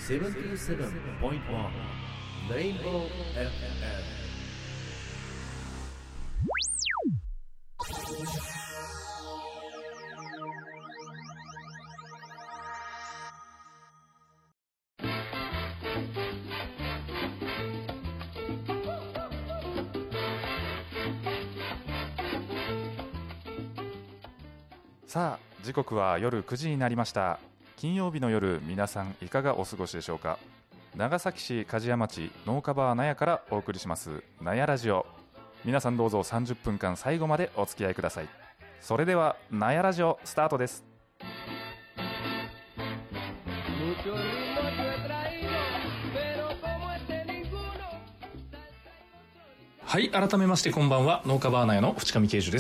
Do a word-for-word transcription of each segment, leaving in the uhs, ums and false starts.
セブンティーセブンポイントワン レインボー エフエム。 さあ時刻は夜くじになりました。金曜日の夜、皆さんいかがお過ごしでしょうか。長崎市梶屋町農家バー納屋からお送りします納屋ラジオ。皆さんどうぞさんじゅっぷんかん最後までお付き合いください。それでは納屋ラジオスタートです。 はい、改めましてこんばんは。農家バー納屋の淵上慶樹です。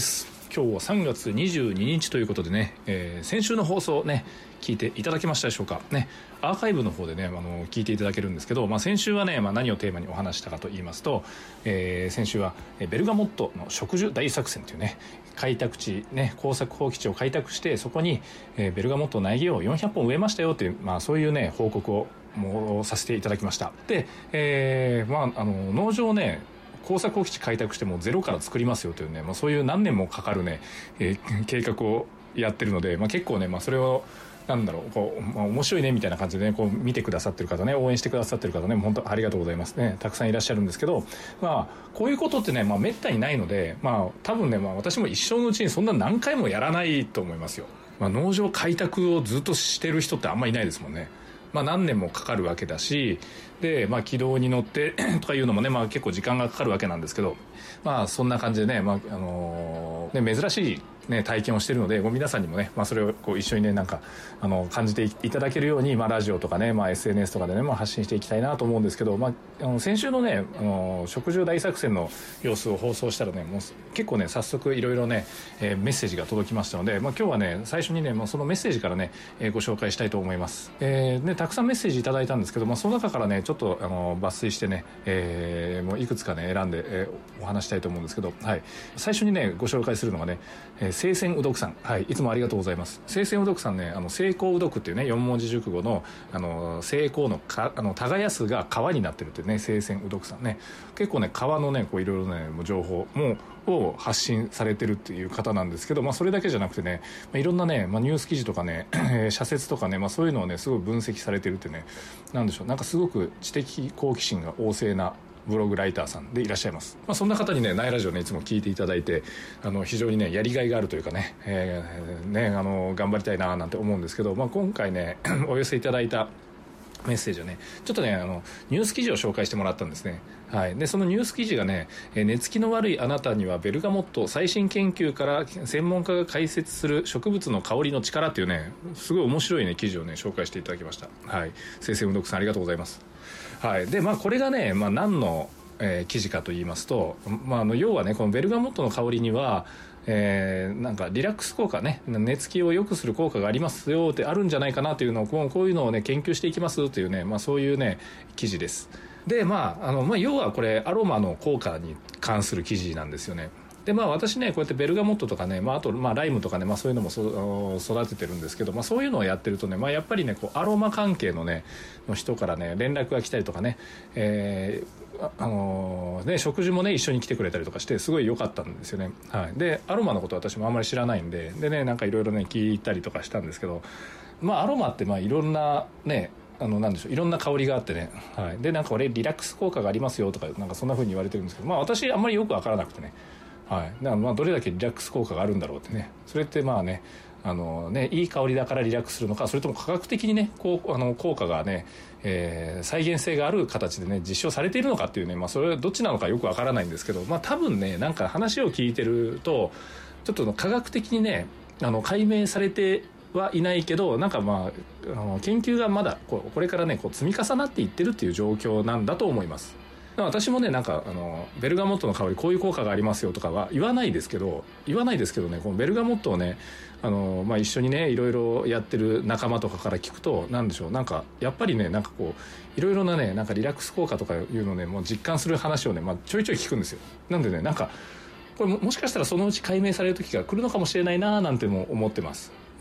今日はさんがつにじゅうににちということでね、えー、先週の放送ね聞いていただけましたでしょうかね。アーカイブの方でね、あの聞いていただけるんですけど、まあ、先週はね、まあ、何をテーマにお話したかと言いますと、えー、先週はベルガモットの植樹大作戦というね、開拓地ね、耕作放棄地を開拓して、そこに、えー、ベルガモット苗木をよんひゃっぽん植えましたよという、まあ、そういうね報告をもうさせていただきました。で、えー、まああの農場をね耕作放棄地開拓してもゼロから作りますよというね、まあ、そういう何年もかかるね、えー、計画をやってるので、まあ、結構ね、まあ、それをなんだろう、こう、まあ、面白いねみたいな感じでね、こう見てくださってる方ね、応援してくださってる方ね、本当ありがとうございますね。たくさんいらっしゃるんですけど、まあこういうことってね、まあ、めったにないので、まあ多分ね、まあ、私も一生のうちにそんな何回もやらないと思いますよ。まあ、農場開拓をずっとしてる人ってあんまりいないですもんね。まあ、何年もかかるわけだし、で、まあ、軌道に乗ってとかいうのもね、まあ、結構時間がかかるわけなんですけど、まあ、そんな感じでね、まあ、あのー、ね、珍しいね、体験をしているので、皆さんにもね、まあ、それをこう一緒にね、なんか、あの、感じていただけるように、まあ、ラジオとかね、まあ、エスエヌエス とかでね、まあ、発信していきたいなと思うんですけど、まあ、あの、先週のね、あの、植樹大作戦の様子を放送したらね、もう結構ね、早速いろいろね、えー、メッセージが届きましたので、まあ、今日はね、最初にね、まあ、そのメッセージからね、えー、ご紹介したいと思います。えー、ね、たくさんメッセージいただいたんですけど、まあ、その中からね、ちょっと、あの、抜粋してね、えー、もういくつかね、選んで、えー、お話したいと思うんですけど、はい。最初にね、ご紹介するのがね、えー、聖戦うどくさん。はい、いつもありがとうございます。聖戦うどくさんね、あの成功うどくっていうね、よん文字熟語のあの成功のかあの耕すが川になってるっていうね、聖戦うどくさんね、結構ね川のねこういろいろねもう情報もを発信されてるっていう方なんですけど、まあそれだけじゃなくてね、まあ、いろんなね、まあ、ニュース記事とかね社説とかね、まあそういうのをねすごい分析されてるってね、なんでしょう、なんかすごく知的好奇心が旺盛なブログライターさんでいらっしゃいます。まあ、そんな方にね、ナイラジオね、いつも聞いていただいて、あの、非常にね、やりがいがあるというかね、えー、ね、あの、頑張りたいななんて思うんですけど、まあ、今回ね、お寄せいただいたメッセージをね、ちょっとね、あの、ニュース記事を紹介してもらったんですね。はい。で、そのニュース記事がね、寝つきの悪いあなたにはベルガモット最新研究から専門家が解説する植物の香りの力っていうね、すごい面白いね、記事をね、紹介していただきました。はい。聖戦うどくさんありがとうございます。はい。で、まあ、これがね、まあ、何の、えー、記事かと言いますと、まあ、あの、要はね、このベルガモットの香りには、えー、なんかリラックス効果ね、寝つきを良くする効果がありますよってあるんじゃないかなというのを、こう、こういうのをね、研究していきますというね、まあ、そういうね、記事です。で、まあ、あの、まあ、要はこれ、アロマの効果に関する記事なんですよね。で、まあ私ね、こうやってベルガモットとかね、まああと、まあライムとかね、まあそういうのもそ育ててるんですけど、まあそういうのをやってるとね、まあやっぱりね、こうアロマ関係のね、の人からね、連絡が来たりとかね、えー、あ、あのー、ね、食事もね、一緒に来てくれたりとかして、すごい良かったんですよね。はい。で、アロマのこと私もあんまり知らないんで、でね、なんかいろいろね、聞いたりとかしたんですけど、まあアロマってまあいろんなね、あのなんでしょう、いろんな香りがあってね、はい。で、なんかこれリラックス効果がありますよとか、なんかそんな風に言われてるんですけど、まあ私あんまりよくわからなくてね、はい、だからまあどれだけリラックス効果があるんだろうってね、それってまあね、あのね、いい香りだからリラックスするのか、それとも科学的にね、こうあの効果がね、えー、再現性がある形でね実証されているのかっていうね、まあそれはどっちなのかよくわからないんですけど、まあ多分ね、なんか話を聞いてるとちょっと科学的にね、あの解明されてはいないけど、なんかまあ、あの研究がまだこうこれからねこう積み重なっていってるっていう状況なんだと思います。私もね、なんかあのベルガモットの香りこういう効果がありますよとかは言わないですけど言わないですけどね、このベルガモットをね、あの、まあ、一緒にねいろいろやってる仲間とかから聞くと、なんでしょう、なんかやっぱりね、なんかこういろいろなね、なんかリラックス効果とかいうのね、もう実感する話をね、まあ、ちょいちょい聞くんですよ。なんでね、なんかこれ も, もしかしたらそのうち解明される時が来るのかもしれないななんても思ってます。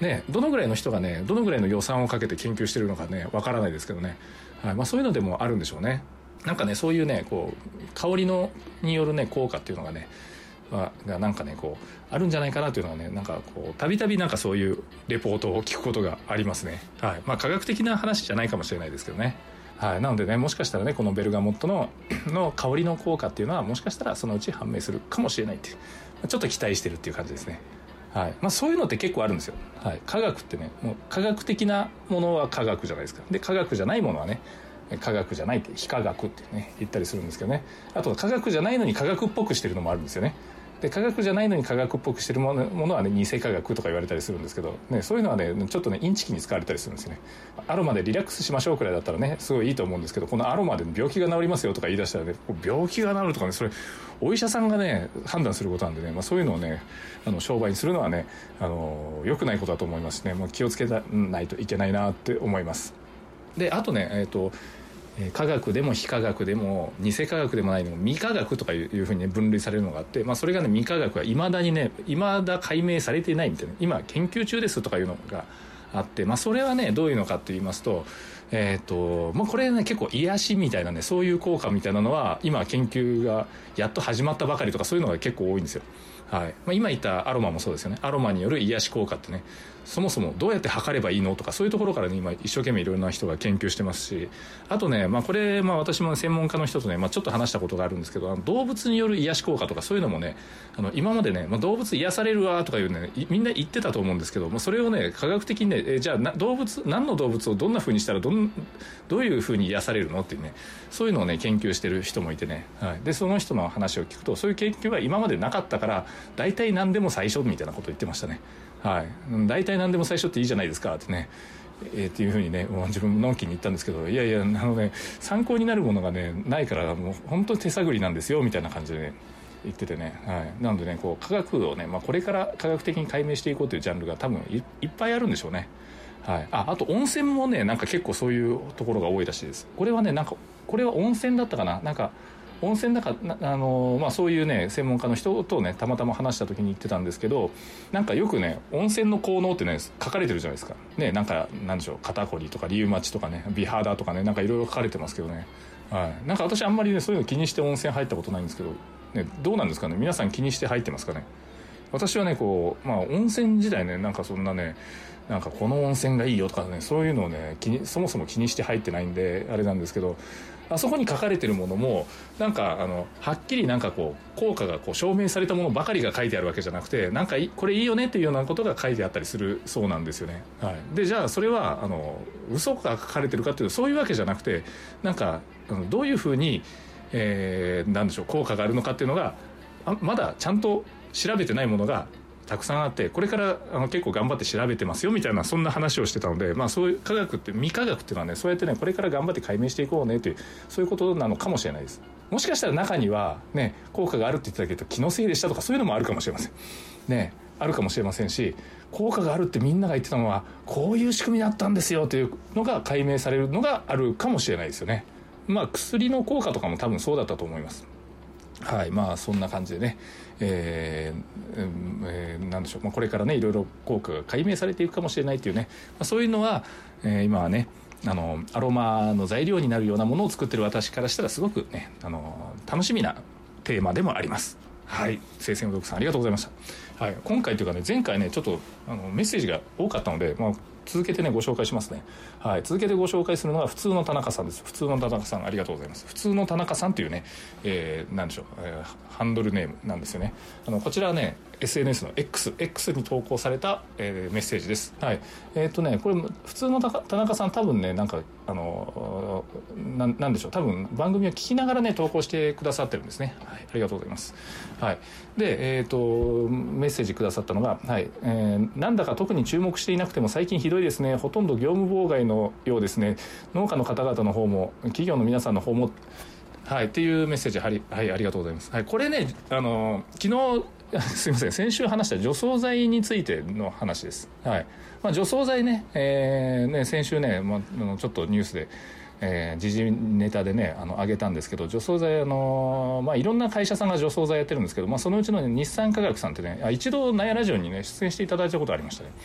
ね、どのぐらいの人がねどのぐらいの予算をかけて研究してるのかねわからないですけどね、はい、まあ、そういうのでもあるんでしょうね。なんかねそういうねこう香りのによるね効果っていうのがねがなんかねこうあるんじゃないかなというのはねなんかこうたびたびなんかそういうレポートを聞くことがありますね。はい、まあ科学的な話じゃないかもしれないですけどね。はい、なのでねもしかしたらねこのベルガモットのの香りの効果っていうのはもしかしたらそのうち判明するかもしれないっていうちょっと期待してるっていう感じですね。はい、まあ、そういうのって結構あるんですよ。はい、科学ってねもう科学的なものは科学じゃないですか。で科学じゃないものはね科学じゃないって非科学ってね言ったりするんですけどね。あと科学じゃないのに科学っぽくしてるのもあるんですよね。で科学じゃないのに科学っぽくしてるもの、ものはね偽科学とか言われたりするんですけど、ね、そういうのはねちょっとねインチキに使われたりするんですよね。アロマでリラックスしましょうくらいだったらねすごいいいと思うんですけど、このアロマで病気が治りますよとか言い出したらね病気が治るとかねそれお医者さんがね判断することなんでね、まあ、そういうのをねあの商売にするのはねあの良くないことだと思いますしね、もう気をつけないといけないなって思います。であとねえっと科学でも非科学でも偽科学でもないのも未科学とかいうふうに、ね、分類されるのがあって、まあ、それがね未科学はいまだにねいまだ解明されていないみたいな今研究中ですとかいうのがあって、まあ、それはねどういうのかと言いますと、えーとまあ、これね結構癒しみたいなねそういう効果みたいなのは今研究がやっと始まったばかりとかそういうのが結構多いんですよ。はい、まあ、今言ったアロマもそうですよね。アロマによる癒し効果ってねそもそもどうやって測ればいいのとかそういうところからね今一生懸命いろんな人が研究してますし、あとね、まあ、これ、まあ、私も専門家の人とね、まあ、ちょっと話したことがあるんですけど、あの動物による癒し効果とかそういうのもねあの今までね、まあ、動物癒されるわとかいうねみんな言ってたと思うんですけど、まあ、それをね科学的にねえじゃあな動物何の動物をどんな風にしたらどんどういう風に癒されるのっていうねそういうのをね研究してる人もいてね、はい、でその人の話を聞くとそういう研究が今までなかったから大体何でも最初みたいなことを言ってましたね。はい、大体何でも最初っていいじゃないですかってね、えー、っていうふうにねもう自分のんきに言ったんですけど、いやいやあのね参考になるものがねないからもう本当に手探りなんですよみたいな感じでね言っててね、はい、なのでねこう科学をね、まあ、これから科学的に解明していこうというジャンルが多分 い, いっぱいあるんでしょうね。はい、あ, あと温泉もねなんか結構そういうところが多いらしいです。これはねなんかこれは温泉だったかな、なんか温泉だかあの、まあ、そういうね専門家の人とねたまたま話した時に言ってたんですけど、なんかよくね温泉の効能ってね書かれてるじゃないですかね。なんかなんでしょう肩こりとかリウマチとかね美肌とかねなんかいろいろ書かれてますけどね、はい、なんか私あんまりねそういうの気にして温泉入ったことないんですけど、ね、どうなんですかね皆さん気にして入ってますかね。私はねこう、まあ、温泉時代ねなんかそんなねなんかこの温泉がいいよとかねそういうのをね気にそもそも気にして入ってないんであれなんですけど、あそこに書かれてるものもなんかあのはっきりなんかこう効果がこう証明されたものばかりが書いてあるわけじゃなくて、なんかこれいいよねっていうようなことが書いてあったりするそうなんですよね。はい、でじゃあそれはあの嘘が書かれてるかっていうとそういうわけじゃなくて、なんかあのどういうふうに、えー、なんでしょう効果があるのかっていうのがあまだちゃんと調べてないものがたくさんあって、これからあの結構頑張って調べてますよみたいなそんな話をしてたので、まあ、そういう科学って未科学っていうのはねそうやってねこれから頑張って解明していこうねというそういうことなのかもしれないです。もしかしたら中にはね効果があるって言ってたけど気のせいでしたとかそういうのもあるかもしれませんね、あるかもしれませんし、効果があるってみんなが言ってたのはこういう仕組みだったんですよというのが解明されるのがあるかもしれないですよね。まあ薬の効果とかも多分そうだったと思います。はい、まあそんな感じでね、えーえー、なんでしょう、まあ、これからねいろいろ効果が解明されていくかもしれないというね、まあ、そういうのは、えー、今はねあのアロマの材料になるようなものを作ってる私からしたらすごくねあの楽しみなテーマでもあります。はい、聖戦お読さんありがとうございました。はい、今回というかね前回ねちょっとあのメッセージが多かったので、まあ続けてねご紹介しますね。はい、続けてご紹介するのは普通の田中さんです。普通の田中さんありがとうございます。普通の田中さんというね、えー、なんでしょう、えー、ハンドルネームなんですよね。あのこちらはね エスエヌエス の X, X に投稿された、えー、メッセージです。はい、えー、っとねこれ普通の田中さん多分ねなんかあの な, なんでしょう多分番組を聞きながらね投稿してくださってるんですね。はい、ありがとうございます。はい、でえー、っとメッセージくださったのが、はいえー、なんだか特に注目していなくても最近ひどいですね。ほとんど業務妨害のようですね。農家の方々の方も企業の皆さんの方もはいっていうメッセージ、はい、はい、ありがとうございます。はい、これねあの昨日すいません先週話した除草剤についての話です。はい、まあ、除草剤 ね,、えー、ね先週ね、まあ、ちょっとニュースでえー、時事ネタでねあの上げたんですけど、除草剤あの、まあ、いろんな会社さんが除草剤やってるんですけど、まあ、そのうちの、ね、日産化学さんってねあ一度納屋ラジオにね出演していただいたことありましたね。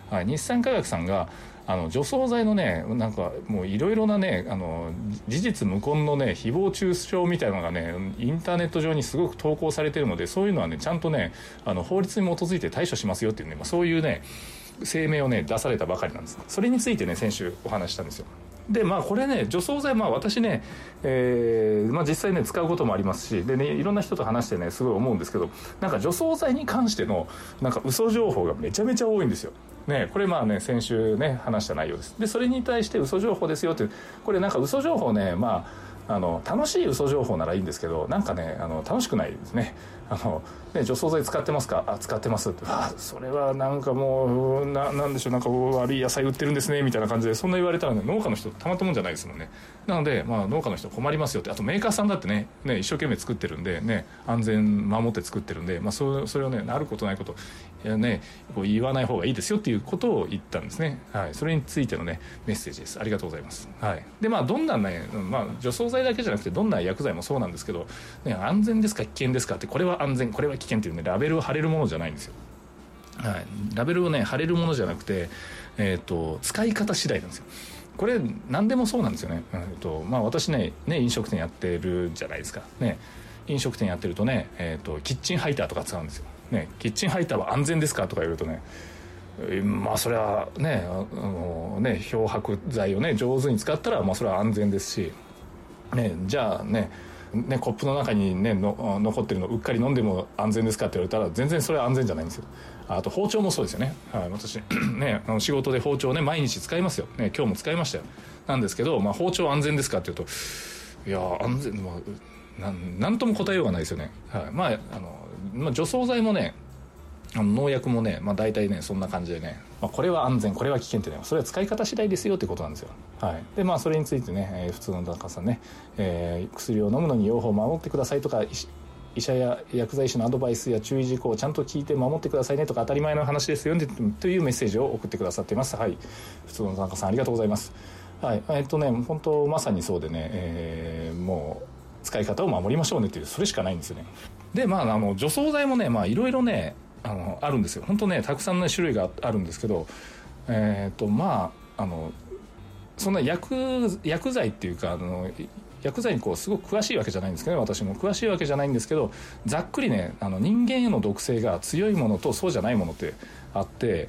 はい、日産化学さんがあの除草剤のねなんかもういろいろなねあの事実無根のね誹謗中傷みたいなのがねインターネット上にすごく投稿されているので、そういうのはねちゃんとねあの法律に基づいて対処しますよっていうね、まあ、そういうね声明をね出されたばかりなんです。それについてね先週お話したんですよ。でまあこれね除草剤、まあ私ね、えーまあ、実際ね使うこともありますし、でねいろんな人と話してねすごい思うんですけど、なんか除草剤に関してのなんか嘘情報がめちゃめちゃ多いんですよね。これまあね先週ね話した内容です。でそれに対して嘘情報ですよって、これなんか嘘情報ね、まああの楽しい嘘情報ならいいんですけど、なんかねあの楽しくないですね。あのね除草剤使ってますか、あ使ってますって、あそれはなんかもう な, なんでしょうなんか悪い野菜売ってるんですねみたいな感じでそんな言われたら、ね、農家の人たまったもんじゃないですもんね。なので、まあ、農家の人困りますよって、あとメーカーさんだって ね, ね一生懸命作ってるんで、ね、安全守って作ってるんで、まあ、そ, それをねあることないこといや、ね、こう言わない方がいいですよっていうことを言ったんですね、はい、それについての、ね、メッセージです。ありがとうございます、はい。でまあどんなね、まあ、除草剤だけじゃなくてどんな薬剤もそうなんですけど、ね、安全ですか危険ですかって、これは安全これは危険っていうねラベルを貼れるものじゃないんですよ、はい、ラベルをね貼れるものじゃなくて、えーと、使い方次第なんですよ。これ何でもそうなんですよね、えーとまあ、私 ね, ね飲食店やってるじゃないですか、ね、飲食店やってるとね、えーと、キッチンハイターとか使うんですよ、ね、キッチンハイターは安全ですかとか言うとね、まあそれは ね, あのね漂白剤をね上手に使ったらまあそれは安全ですし、ね、じゃあねね、コップの中に、ね、の残ってるのうっかり飲んでも安全ですかって言われたら全然それは安全じゃないんですよ。あと包丁もそうですよね、はい、私ねあの仕事で包丁ね毎日使いますよ、ね、今日も使いましたよ。なんですけど、まあ、包丁安全ですかって言うといや安全、まあ、な, なんとも答えようがないですよね、はい。まああの、まあ、除草剤もねあの農薬もね、まあ、大体ねそんな感じでね、まあ、これは安全これは危険ってねそれは使い方次第ですよってことなんですよ、はい。でまあそれについてね、えー、普通の中さんね、えー、薬を飲むのに用法を守ってくださいとか、医者や薬剤師のアドバイスや注意事項をちゃんと聞いて守ってくださいねとか当たり前の話ですよねというメッセージを送ってくださっています。はい、普通の中さんありがとうございます。はい、えっとね本当まさにそうでね、えー、もう使い方を守りましょうねっていうそれしかないんですよね。でまああの除草剤もねまあいろいろねあのあるんですよ。本当ねたくさんの種類があるんですけど、えっとまああのそんな 薬, 薬剤っていうかあの薬剤にこうすごく詳しいわけじゃないんですけど、ね、私も詳しいわけじゃないんですけど、ざっくりねあの人間への毒性が強いものとそうじゃないものってあって、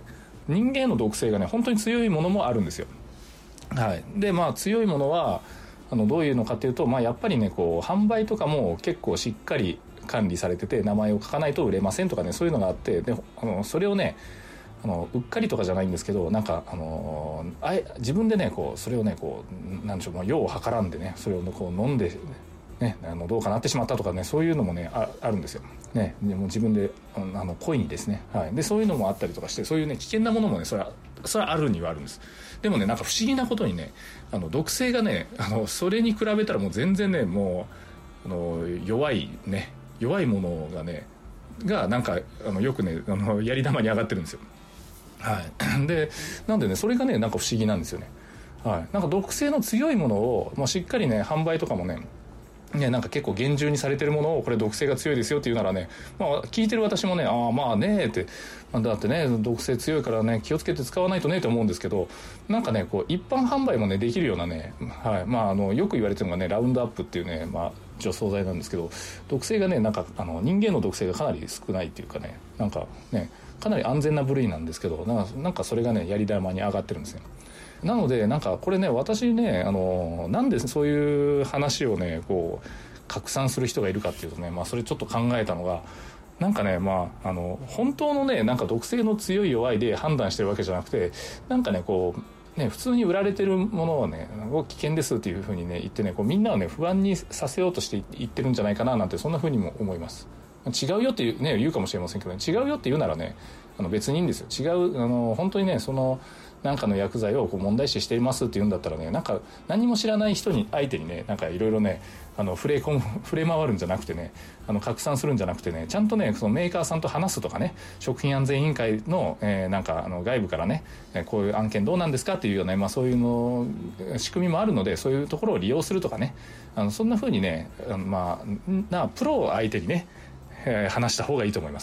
人間への毒性がね本当に強いものもあるんですよ、はい。でまあ強いものはあのどういうのかっていうと、まあ、やっぱりねこう販売とかも結構しっかり管理されてて名前を書かないと売れませんとかねそういうのがあって、であのそれをねあのうっかりとかじゃないんですけど、なんかあのあえ自分でねこうそれをねこうなんでしょう、まあ、用を計らんでねそれをこう飲んで、ね、あのどうかなってしまったとかねそういうのもね あ, あるんですよ、ね。でも自分であの故意にですね、はい。でそういうのもあったりとかして、そういうね危険なものもねそれはそれはあるにはあるんです。でもねなんか不思議なことにねあの毒性がねあのそれに比べたらもう全然ねもうあの弱いね弱いものがねがなんかあのよくねあのやり玉に上がってるんですよ、はい。でなんでねそれがねなんか不思議なんですよね、はい。なんか毒性の強いものを、まあ、しっかりね販売とかもねね、なんか結構厳重にされてるものをこれ毒性が強いですよっていうならね、まあ、聞いてる私もねああまあねって、だってね毒性強いからね気をつけて使わないとねって思うんですけど、なんかねこう一般販売もねできるようなね、はい。まあ、あのよく言われてるのがねラウンドアップっていうね、まあ、除草剤なんですけど、毒性がねなんかあの人間の毒性がかなり少ないっていうかね、なんかねかなり安全な部類なんですけど、なんか、なんかそれがねやり玉に上がってるんですね。なのでなんかこれね私ねあのなんでそういう話をねこう拡散する人がいるかっていうとね、まあ、それちょっと考えたのがなんかねまああの本当のねなんか毒性の強い弱いで判断してるわけじゃなくて、なんかねこうね普通に売られてるものはね危険ですっていうふうにね言ってねこうみんなをね不安にさせようとして言ってるんじゃないかななんてそんなふうにも思います。違うよっていう、ね、言うかもしれませんけど、ね、違うよって言うならねあの別にいいんですよ。違うあの本当にねそのなんかの薬剤をこう問題視していますって言うんだったらねなんか何も知らない人に相手にねなんかいろいろねあの触れ込む触れ回るんじゃなくてねあの拡散するんじゃなくてねちゃんとねそのメーカーさんと話すとかね食品安全委員会の、えー、なんかあの外部からねこういう案件どうなんですかっていうような、まあ、そういうの仕組みもあるのでそういうところを利用するとかねあのそんな風にねあのまあなプロを相手にね、えー、話した方がいいと思います。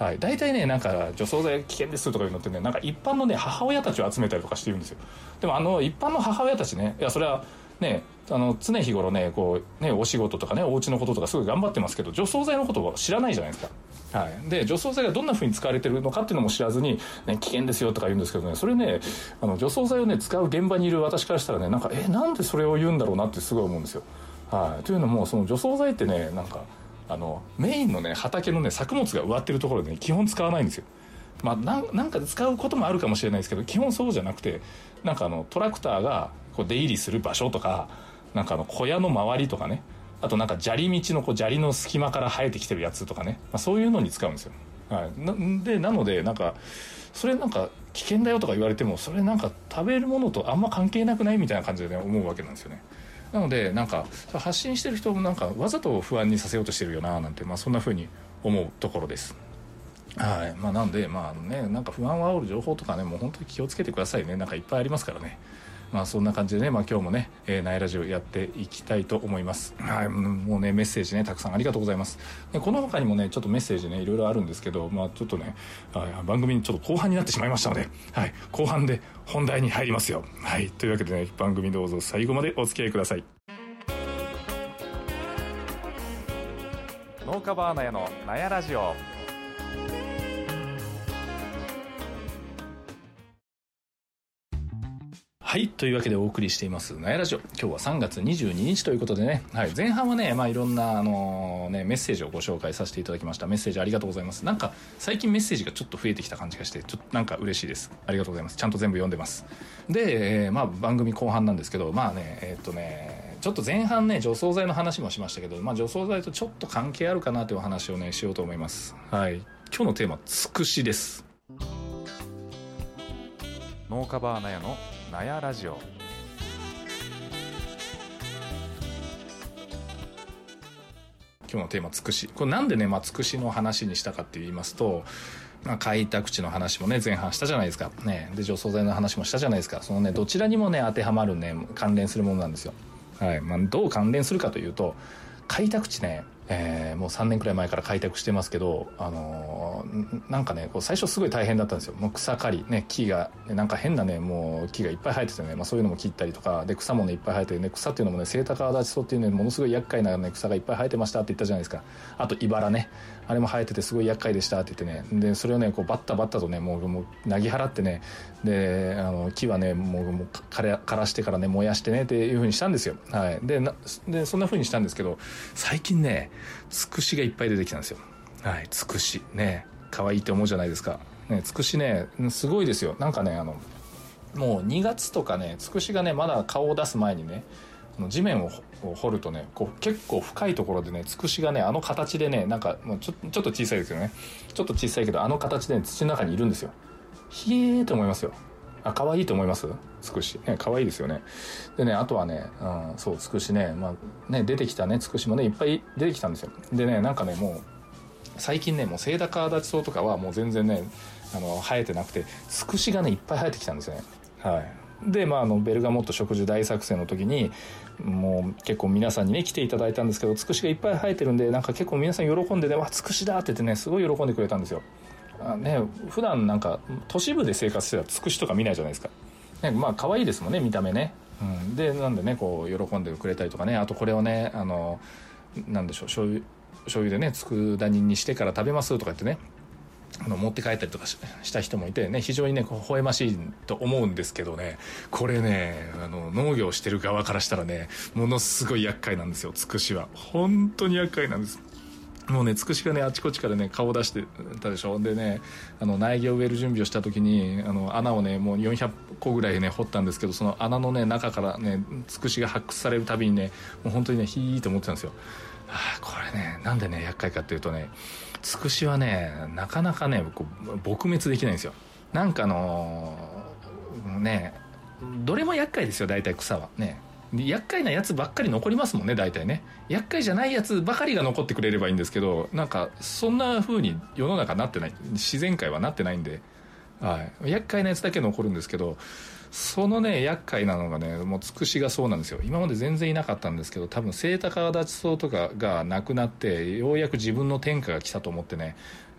はい、大体ねなんか除草剤危険ですとかいうのってねなんか一般のね母親たちを集めたりとかしてるんですよ。でもあの一般の母親たちねいやそれはねあの常日頃ねこうねお仕事とかねお家のこととかすごい頑張ってますけど除草剤のことを知らないじゃないですか。はい、で除草剤がどんな風に使われてるのかっていうのも知らずに、ね、危険ですよとか言うんですけどねそれねあの除草剤をね使う現場にいる私からしたらねなんかえなんでそれを言うんだろうなってすごい思うんですよ。はい、というのもその除草剤ってねなんかあのメインのね畑のね作物が植わってるところでね基本使わないんですよ。まあ、なんなんか使うこともあるかもしれないですけど基本そうじゃなくてなんかあのトラクターがこう出入りする場所とかなんかあの小屋の周りとかねあとなんか砂利道のこう砂利の隙間から生えてきてるやつとかね、まあ、そういうのに使うんですよ。はい、な, でなのでなんかそれなんか危険だよとか言われてもそれなんか食べるものとあんま関係なくないみたいな感じで、ね、思うわけなんですよね。なのでなんか発信してる人もなんかわざと不安にさせようとしてるよななんて、まあ、そんな風に思うところです。はいまあ、なんでまあねなんか不安を煽る情報とかねもう本当に気をつけてくださいね。なんかいっぱいありますからね。まあそんな感じでね、まあ、今日もね、えー、ナイラジオやっていきたいと思います。はい、もうねメッセージねたくさんありがとうございます。でこの他にもねちょっとメッセージねいろいろあるんですけど、まあちょっとね番組にちょっと後半になってしまいましたので、はい、後半で本題に入りますよ。はいというわけでね番組どうぞ最後までお付き合いください。 農家バーナヤのナヤラジオ。 はいというわけでお送りしていますナヤラジオ。今日はさんがつにじゅうににちということでね、はい、前半はね、まあ、いろんな、あのーね、メッセージをご紹介させていただきました。メッセージありがとうございます。なんか最近メッセージがちょっと増えてきた感じがしてちょっとなんか嬉しいです。ありがとうございます。ちゃんと全部読んでます。で、えーまあ、番組後半なんですけどまあねえー、っとねちょっと前半ね除草剤の話もしましたけど、まあ、除草剤とちょっと関係あるかなというお話をねしようと思います。はい、今日のテーマつくしです。 農家バーナヤのナヤラジオ。 今日のテーマつくし。これなんでね、まあ、つくしの話にしたかって言いますと、まあ、開拓地の話もね前半したじゃないですか、ね、で除草剤の話もしたじゃないですか。そのねどちらにもね当てはまるね関連するものなんですよ。はいまあ、どう関連するかというと開拓地ね、えー、もうさんねんくらい前から開拓してますけど、あのー、なんかねこう最初すごい大変だったんですよ。もう草刈り、ね、木がなんか変なねもう木がいっぱい生えててね、まあ、そういうのも切ったりとかで草もねいっぱい生えててね草っていうのもねセイタカアワダチソウっていうねものすごい厄介な、ね、草がいっぱい生えてましたって言ったじゃないですか。あとイバラねあれも生えててすごい厄介でしたって言ってねでそれをねこうバッタバッタとねもう、もうなぎ払ってねであの木はねもう、もう枯れ枯らしてからね燃やしてねっていう風にしたんですよ。はい、でなでそんな風にしたんですけど最近ねつくしがいっぱい出てきたんですよ。はい、つくしね可愛いって思うじゃないですか。ねつくしねすごいですよ。なんかねあのもうにがつとかねつくしがねまだ顔を出す前にね地面を掘るとねこう結構深いところでねつくしがねあの形でねなんかもうちょ、ちょっと小さいですけどねちょっと小さいけどあの形で、ね、土の中にいるんですよ。ひえーと思いますよ。あ可愛いと思いますつくしね可愛いですよね。でねあとはね、うん、そうつくしね、まあ、ね出てきたねつくしもねいっぱい出てきたんですよ。でねなんかねもう最近ねもうセイタカアワダチソウとかはもう全然ねあの生えてなくてつくしがねいっぱい生えてきたんですよね。はいでまあ、あのベルガモット植樹大作戦の時にもう結構皆さんにね来ていただいたんですけどつくしがいっぱい生えてるんでなんか結構皆さん喜んでねわつくしだって言ってねすごい喜んでくれたんですよ。あ、ね、普段なんか都市部で生活してたらつくしとか見ないじゃないですか、ね、まあ可愛いですもんね見た目ね、うん、でなんでねこう喜んでくれたりとかねあとこれをねあのなんでしょう醤油醤油でね佃煮にしてから食べますとか言ってねあの持って帰ったりとか し, した人もいてね非常にねこう微笑ましいと思うんですけどねこれねあの農業してる側からしたらねものすごい厄介なんですよ。つくしは本当に厄介なんです。もうねつくしがねあちこちからね顔を出してたでしょ。でねあの苗木を植える準備をした時にあの穴をねもうよんひゃっこぐらいね掘ったんですけどその穴のね中からねつくしが発掘されるたびにねもう本当にねヒーと思ってたんですよ。あこれねなんでね厄介かっていうとねつくしはねなかなかねこう撲滅できないんですよ。なんかあのー、ねどれも厄介ですよ大体草はね。厄介なやつばっかり残りますもんね大体ね。厄介じゃないやつばかりが残ってくれればいいんですけどなんかそんな風に世の中なってない自然界はなってないんで、はい、厄介なやつだけ残るんですけどそのね厄介なのがねもうつくしがそうなんですよ。今まで全然いなかったんですけど多分セイタカアワダチソウとかがなくなってようやく自分の天下が来たと思ってね、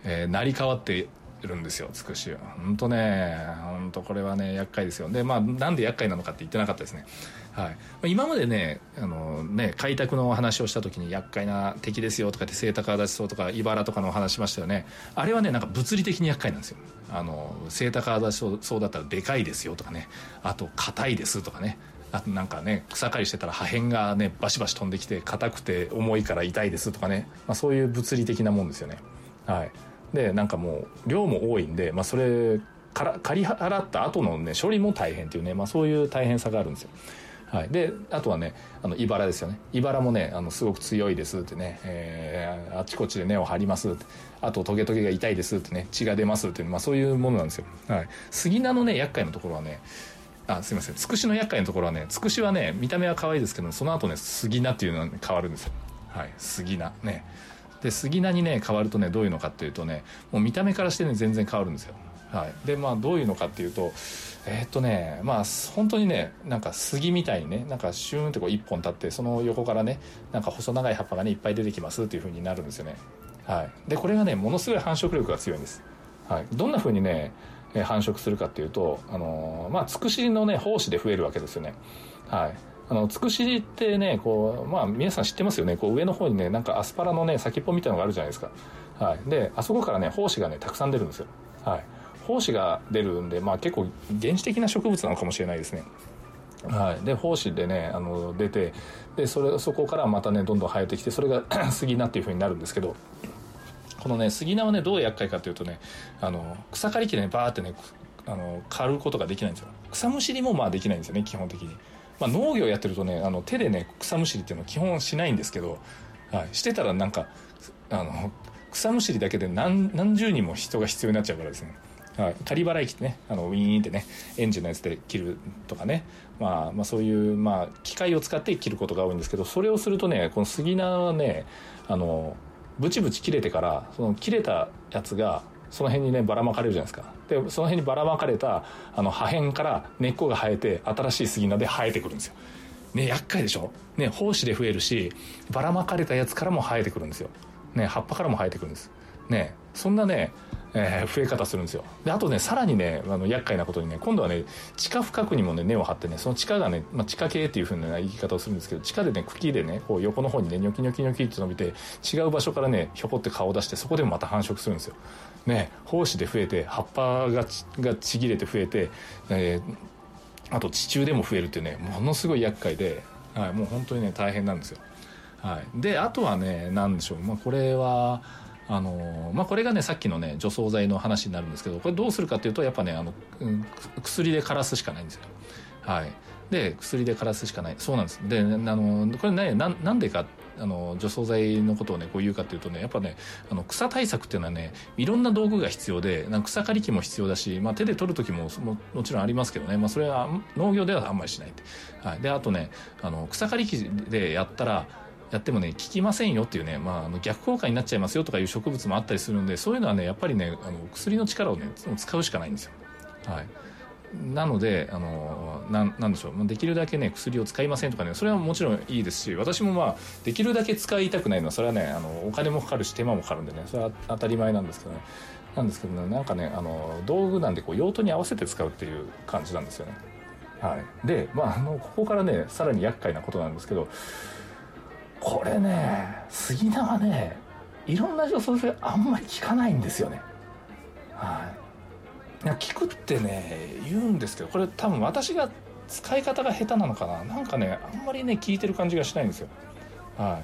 えー、成り代わってるんですよ、つくしは。本当ね、本当これはね厄介ですよ。でまあなんで厄介なのかって言ってなかったですね。はい、今までねあのね開拓の話をした時に厄介な敵ですよとかってセイタカアダチソウとかイバラとかの話しましたよね。あれはねなんか物理的に厄介なんですよ。あのセイタカアダチソウだったらでかいですよとかね、あと硬いですとかね、あとなんかね草刈りしてたら破片がねバシバシ飛んできて硬くて重いから痛いですとかね、まあ、そういう物理的なもんですよね。はい、でなんかもう量も多いんで、まあ、それから借り払った後のね処理も大変っていうね、まあ、そういう大変さがあるんですよ。はい、であとはねあの茨ですよね。茨もねあのすごく強いですってね、えー、あちこちで根を張りますって、あとトゲトゲが痛いですってね、血が出ますっていう、まあ、そういうものなんですよ。はい、杉菜のね厄介なところはね、あすいませんつくしの厄介なところはね、つくしはね見た目は可愛いですけどその後ね杉菜っていうのは、ね、変わるんですよ。はい、杉菜ね。で杉菜にね変わるとねどういうのかっていうとね、もう見た目からしてね全然変わるんですよ。はい、でまあどういうのかっていうとえー、っとねまあ本当にねなんか杉みたいにねなんかシューンってこう一本立って、その横からねなんか細長い葉っぱがねいっぱい出てきますっていう風になるんですよね。はい、でこれがねものすごい繁殖力が強いんです。はい、どんな風にね繁殖するかっていうと、あのー、まあつくしのね胞子で増えるわけですよね。はい、あのつくしってねこうまあ皆さん知ってますよね。こう上の方にねなんかアスパラのね先っぽみたいなのがあるじゃないですか。はい、であそこからね胞子がねたくさん出るんですよ。はい、胞子が出るんで、まあ、結構原始的な植物なのかもしれないですね。はい、で胞子でねあの出て、でそれそこからまたねどんどん生えてきて、それが杉菜っていう風になるんですけど、このね杉菜はねどう厄介かというとね、あの草刈り機でねバーってねあの刈ることができないんですよ。草むしりもまあできないんですよね基本的に。まあ、農業やってるとねあの手でね草むしりっていうのは基本しないんですけど、はい、してたらなんかあの草むしりだけで 何, 何十人も人が必要になっちゃうからですね。はい、刈り払い機ってねあのウィーンってねエンジンのやつで切るとかね、まあ、まあそういう、まあ、機械を使って切ることが多いんですけど、それをするとねこの杉菜はねあのブチブチ切れてからその切れたやつがその辺にねばらまかれるじゃないですか。でその辺にばらまかれたあの破片から根っこが生えて新しい杉菜で生えてくるんですよ。ね厄介でしょ。ね胞子で増えるし、ばらまかれたやつからも生えてくるんですよ。ね葉っぱからも生えてくるんです。ねそんなね、えー、増え方するんですよ。であとねさらにねあの厄介なことにね今度はね地下深くにもね根を張ってね、その地下がね、まあ、地下系っていう風な言い方をするんですけど、地下でね茎でねこう横の方にねニョキニョキニョキって伸びて違う場所からねひょこって顔を出して、そこでもまた繁殖するんですよ。ね胞子で増えて葉っぱがちがちぎれて増えて、えー、あと地中でも増えるっていうねものすごい厄介で、はい、もう本当にね大変なんですよ。はい、であとはね何でしょう、まあ、これはあのまあ、これがねさっきのね除草剤の話になるんですけど、これどうするかっていうとやっぱねあの、うん、薬で枯らすしかないんですよ。はい、で薬で枯らすしかない。そうなんです。であのこれねななんでかあの除草剤のことをねこう言うかっていうとね、やっぱねあの草対策っていうのはねいろんな道具が必要で、なんか草刈り機も必要だし、まあ、手で取る時も も, もちろんありますけどね、まあ、それは農業ではあんまりしないって、はい、であとねあの草刈り機でやったらやってもね効きませんよっていうね、まあ、あの逆効果になっちゃいますよとかいう植物もあったりするんで、そういうのはねやっぱりねあの薬の力をね使うしかないんですよ。はい、なのであの な, なんでしょうできるだけね薬を使いませんとかね、それはもちろんいいですし、私もまあできるだけ使いたくないのはそれはねあのお金もかかるし手間もかかるんでね、それは当たり前なんですけどねなんですけどねなんかねあの道具なんでこう用途に合わせて使うっていう感じなんですよね。はい、でまああのここからねさらに厄介なことなんですけど、これね杉菜はねいろんな除草剤あんまり効かないんですよね。はい、いや効くってね言うんですけど、これ多分私が使い方が下手なのかな、なんかねあんまりね効いてる感じがしないんですよ。はい、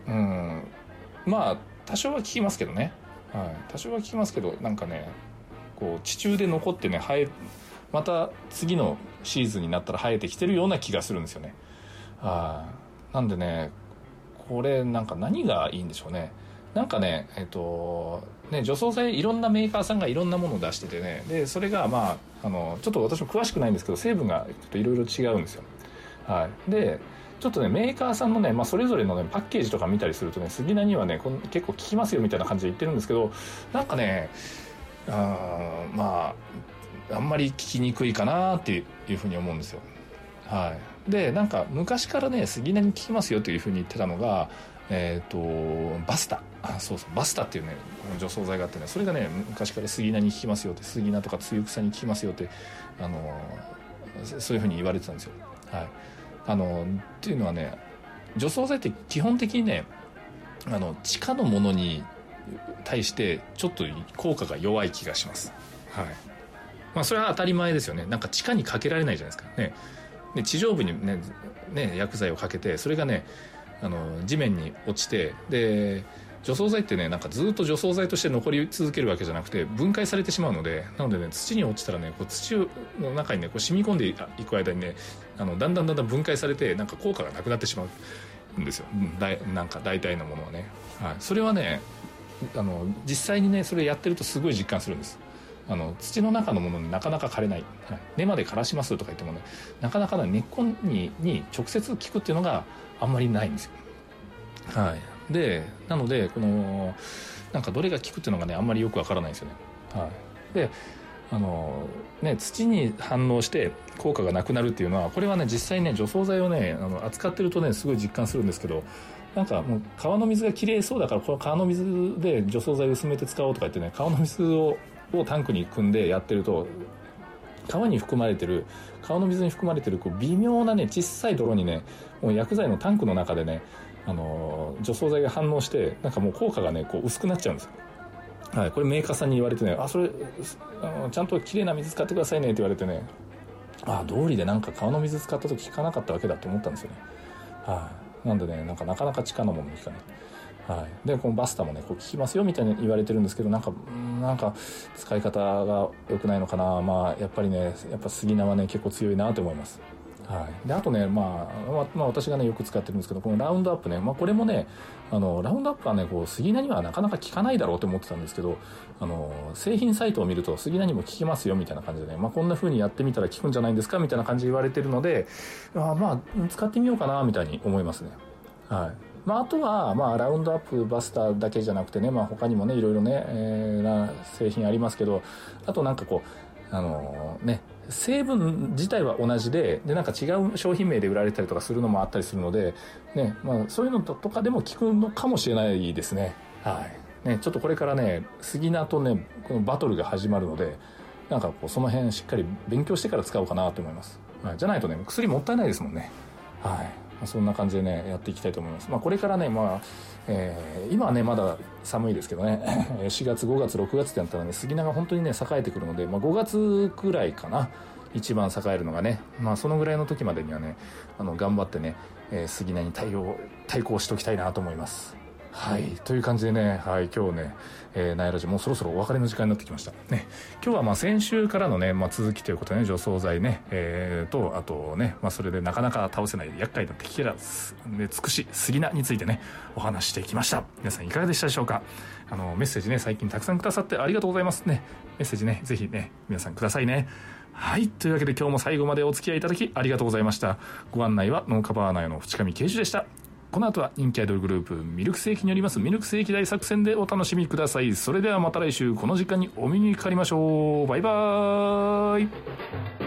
うんまあ多少は効きますけどね、はい、多少は効きますけどなんかねこう地中で残ってね生えまた次のシーズンになったら生えてきてるような気がするんですよね。はい、なんでねこれなんか何がいいんでしょうね。なんかねえっとね除草剤いろんなメーカーさんがいろんなものを出しててね、でそれがまああのちょっと私も詳しくないんですけど成分がちょっといろいろ違うんですよ。はい、でちょっとねメーカーさんのね、まあ、それぞれの、ね、パッケージとか見たりするとね杉菜にはねこん結構効きますよみたいな感じで言ってるんですけど、なんかねあまああんまり効きにくいかなっていうふうに思うんですよ。はい、でなんか昔からね杉菜に効きますよというふうに言ってたのが、えー、とバスタあそうそうバスタっていうね除草剤があってね、それがね昔から杉菜に効きますよって、杉菜とか露草に効きますよって、あのそういうふうに言われてたんですよ。はい、あのっていうのはね、除草剤って基本的にね、あの地下のものに対してちょっと効果が弱い気がします。はい、まあそれは当たり前ですよね。なんか地下にかけられないじゃないですかね。で地上部に ね, ね薬剤をかけて、それがねあの地面に落ちて、で除草剤ってねなんかずっと除草剤として残り続けるわけじゃなくて分解されてしまうので、なのでね土に落ちたらねこう土の中にねこう染み込んでいく間にね、あのだんだんだんだん分解されてなんか効果がなくなってしまうんですよ。だいなんか大体のものはね、はい、それはねあの実際にねそれやってるとすごい実感するんです。あの土の中のものになかなか枯れない、はい、根まで枯らしますとか言ってもね、なかなか、ね、根っこにに直接効くっていうのがあんまりないんですよ。はい、でなのでこのなんかどれが効くっていうのがねあんまりよくわからないんですよね。はい、であのね土に反応して効果がなくなるっていうのは、これはね実際ね除草剤をねあの扱ってるとねすごい実感するんですけど、なんかもう川の水がきれいそうだからこの川の水で除草剤薄めて使おうとか言ってね、川の水ををタンクに汲んでやってると、川に含まれてる川の水に含まれてるこう微妙なね小さい泥にね、もう薬剤のタンクの中でね、あの除草剤が反応してなんかもう効果がねこう薄くなっちゃうんですよ。はい、これメーカーさんに言われてね、あそれあのちゃんときれいな水使ってくださいねって言われてね、あ道理でなんか川の水使った時効かなかったわけだと思ったんですよね。はい、なんでねなんかなかなか地下のものに効かない。はい、でこのバスタもねこう効きますよみたいに言われてるんですけど、なんかなんか使い方が良くないのかな。まあやっぱりねやっぱ杉菜はね結構強いなと思います。はい、であとね、まあ、まあまあ私がねよく使ってるんですけど、このラウンドアップね、まあ、これもねあのラウンドアップはねこう杉菜にはなかなか効かないだろうと思ってたんですけど、あの製品サイトを見ると杉菜にも効きますよみたいな感じでね、まあ、こんな風にやってみたら効くんじゃないんですかみたいな感じで言われてるので、あまあ使ってみようかなみたいに思いますね。はい、まあ、あとは、まあ、ラウンドアップバスターだけじゃなくてね、まあ、他にもねいろいろね、えー、な製品ありますけど、あとなんかこうあのー、ね成分自体は同じででなんか違う商品名で売られたりとかするのもあったりするので、ねまあ、そういうのとかでも効くのかもしれないですね。はいね、ちょっとこれからね杉菜とねこのバトルが始まるので、なんかこうその辺しっかり勉強してから使おうかなと思います。はい、じゃないとね薬もったいないですもんね。はいそんな感じでねやっていきたいと思います。まあ、これからね、まあえー、今はねまだ寒いですけどねしがつごがつろくがつってなったらね杉菜が本当にね栄えてくるので、まあ、ごがつくらいかな一番栄えるのがね、まあ、そのぐらいの時までにはねあの頑張ってね、えー、杉菜に対応対抗しておきたいなと思います。はいという感じでね、はい、今日ね、えー、ナイラジもうそろそろお別れの時間になってきましたね。今日はまあ先週からのね、まあ、続きということでね、除草剤ね、えー、とあとね、まあ、それでなかなか倒せない厄介な敵キャラで尽くし杉菜についてねお話してきました。皆さんいかがでしたでしょうか。あのメッセージね最近たくさんくださってありがとうございますね。メッセージねぜひね皆さんくださいね。はいというわけで今日も最後までお付き合いいただきありがとうございました。ご案内は農家バーナーの淵上圭司でした。この後は人気アイドルグループミルクセーキによりますミルクセーキ大作戦でお楽しみください。それではまた来週この時間にお耳にかかりましょう。バイバーイ。